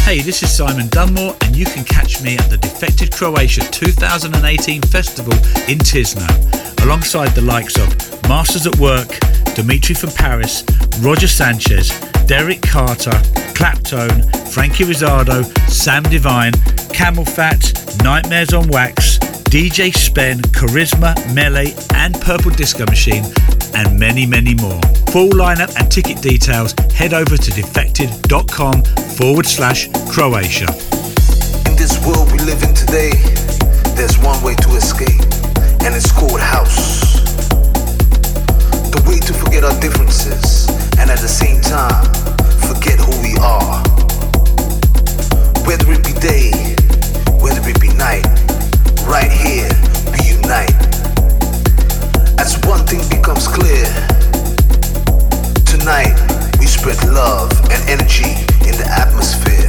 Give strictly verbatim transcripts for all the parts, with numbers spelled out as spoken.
Hey, this is Simon Dunmore, and you can catch me at the Defected Croatia two thousand eighteen Festival in Tisno, alongside the likes of Masters at Work, Dimitri from Paris, Roger Sanchez, Derek Carter, Claptone, Frankie Rizzardo, Sam Divine, Camel Fat, Nightmares on Wax, D J Spen, Charisma, Melee, and Purple Disco Machine, and many, many more. Full lineup and ticket details, head over to defected.com forward slash Croatia. In this world we live in today, there's one way to escape, and it's called house. The way to forget our differences, and at the same time, forget who we are. Whether it be day, whether it be night, right here, we unite. As one thing becomes clear, tonight we spread love and energy in the atmosphere.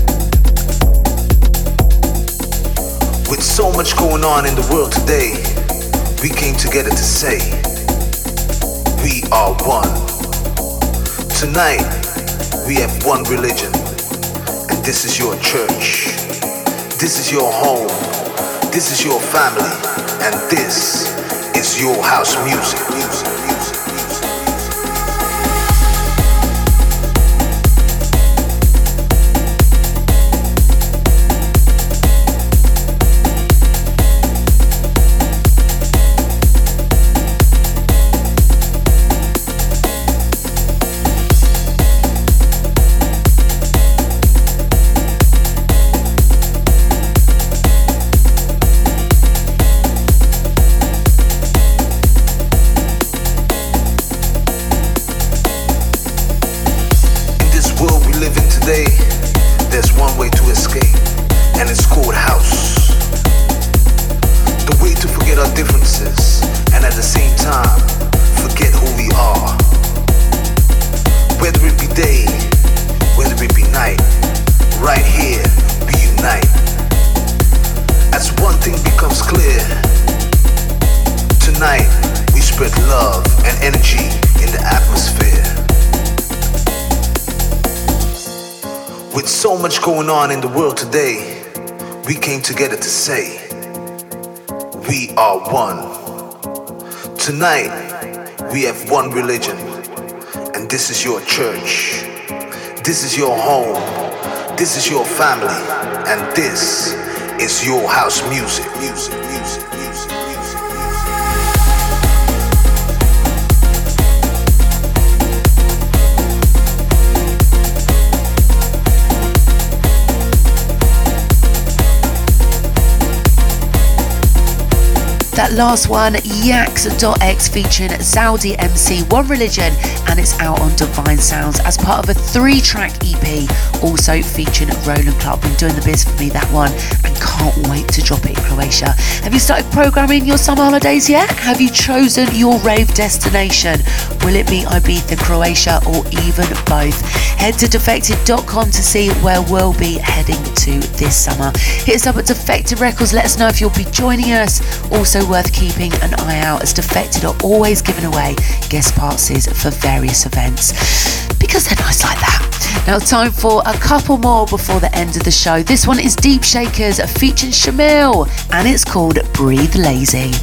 With so much going on in the world today, we came together to say, we are one. Tonight, we have one religion, and this is your church. This is your home. This is your family, and this is your house music. music, music, music. There's one way to escape, and it's called house. The way to forget our differences, and at the same time, forget who we are. Whether it be day, whether it be night, right here, we unite. As one thing becomes clear, tonight we spread love and energy in the atmosphere. With so much going on in the world today, we came together to say, we are one. Tonight, we have one religion, and this is your church. This is your home. This is your family, and this is your house music. Music, music, music, music. That last one, Yaks.X featuring Zaudi M C, One Religion, and it's out on Divine Sounds as part of a three-track E P, also featuring Roland Clark. Been doing the biz for me, that one, and can't wait to drop it in Croatia. Have you started programming your summer holidays yet? Have you chosen your rave destination? Will it be Ibiza, Croatia, or even both? Head to defected dot com to see where we'll be heading to this summer. Hit us up at Defected Records, let us know if you'll be joining us. Also worth keeping an eye out, as Defected are always giving away guest passes for various events, because they're nice like that. Now time for a couple more before the end of the show. This one is Deep Shakers featuring Shamil, and it's called Breathe Lazy.